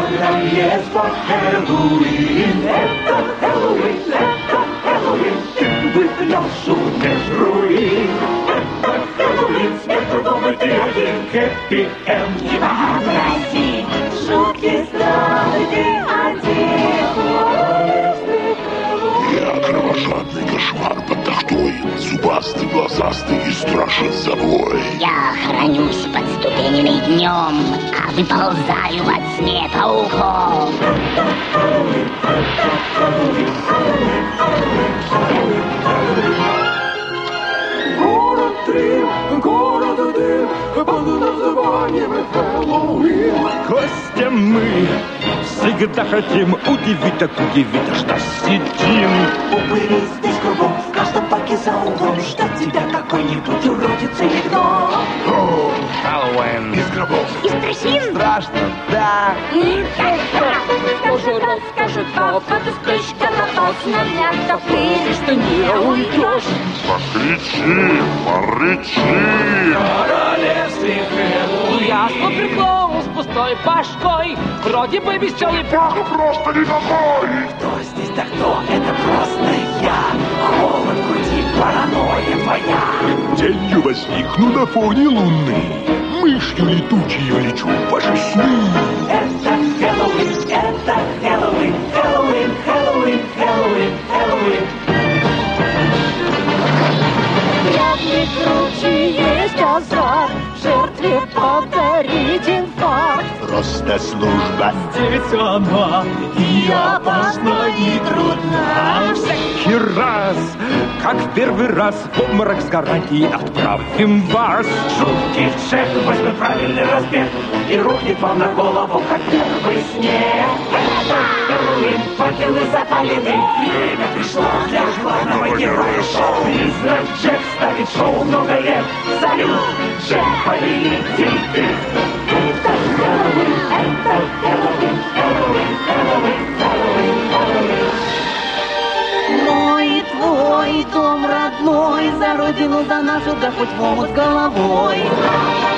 yes, for Halloween. Это Хэллоуин, это Хэллоуин. With нашу нежруин. Это Хэллоуин, смерть дома ты один. Happy End. Не вообрази, шутки страны ты один. Я кровожадный кошмар под тахтой, зубастый, глазастый и страшен собой. Я хранюсь под ступенями днем, а выползаю во тьме пауков. Город Трим, город дым, под названием Хэллоуин. Костя, мы всегда хотим удивить, так удивить, что сидим. Упыри здесь кругом, в каждом паке за углом. Ждет тебя какой-нибудь уродец или гном. Хэллоуин. Из гробов. Из трясин? Страшно, да. Скажет раз, скажет два, подоспешка напал на меня, так ты что не уйдешь. Покричи, порычи. Королевстве Хэллоуин. Я прикол с пустой башкой, вроде бы веселый Бог просто никакой. Кто здесь, да кто? Это просто я. Холод в груди, паранойя твоя. Тенью возникну на фоне луны. Мышью летучей лечу в ваши сны. Это Хэллоуин, это Хэллоуин, Хэллоуин, Хэллоуин, Хэллоуин, Хэллоуин. Вряд круче есть азарт, жертве подарить инфаркт. Просто служба. Здесь она и опасна, и трудна. Всякий раз, как в первый раз, в обморок с гарантией отправим вас. Жуткий шеф возьмет правильный разбег и рухнет вам на голову, как первый снег. Это Хэллоуин, факелы запалены. Время пришло для главного героя шоу. Призрак Джек ставит шоу много лет. Салют, Джек, повелитель ты. Это Хэллоуин, это Хэллоуин, Хэллоуин, Хэллоуин, Хэллоуин, Хэллоуин. Мой и твой дом родной, за родину, за нашу, да хоть в омут с головой.